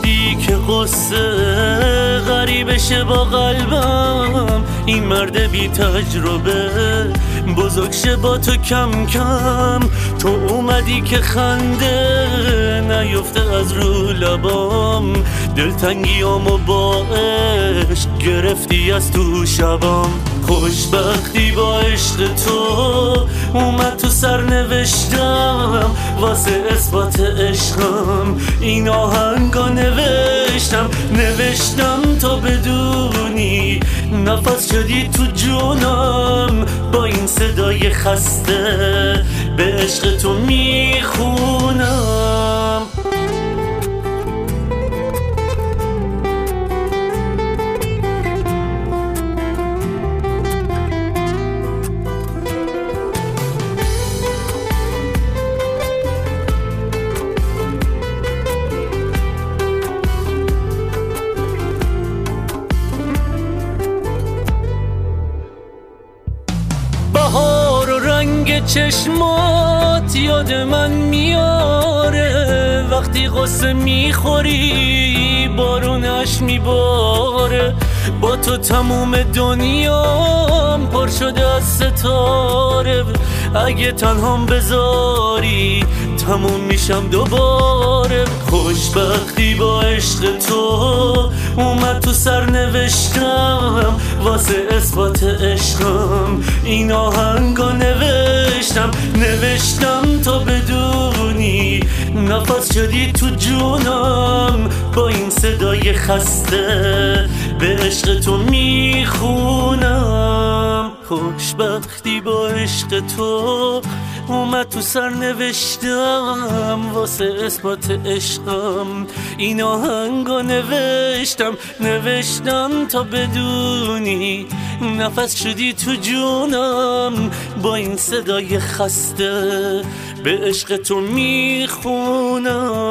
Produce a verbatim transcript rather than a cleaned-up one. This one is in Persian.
اومدی که قصه غریبشه با قلبم، این مرد بی تجربه بزرگ شه با تو کم کم. تو اومدی که خنده نیفته از رو لبام، دلتنگیامو با عشق گرفتی از تو شبام. خوشبختی با عشق تو اومد تو سرنوشتم، واسه اثبات عشقم این آهنگا نوشتم. نوشتم تا بدونی نفس شدی تو جونم، با این صدای خسته به عشق تو میخونم. بهار و رنگ چشمات یاد من میاره، وقتی قصه میخوری بارونش میباره. با تو تموم دنیام پر شده از ستاره، اگه تنهام بذاری تموم میشم دوباره. خوشبختی با عشق تو اومد تو سرنوشتم، واسه اثبات عشقم این آهنگا نوشتم. نوشتم تا بدونی نفس شدی تو جونم، با این صدای خسته به عشق تو میخونم. خوشبختی با عشق تو اومد تو سرنوشتم، واسه اثبات عشقم این آهنگا نوشتم. نوشتم تا بدونی نفس شدی تو جونم، با این صدای خسته به عشق تو میخونم.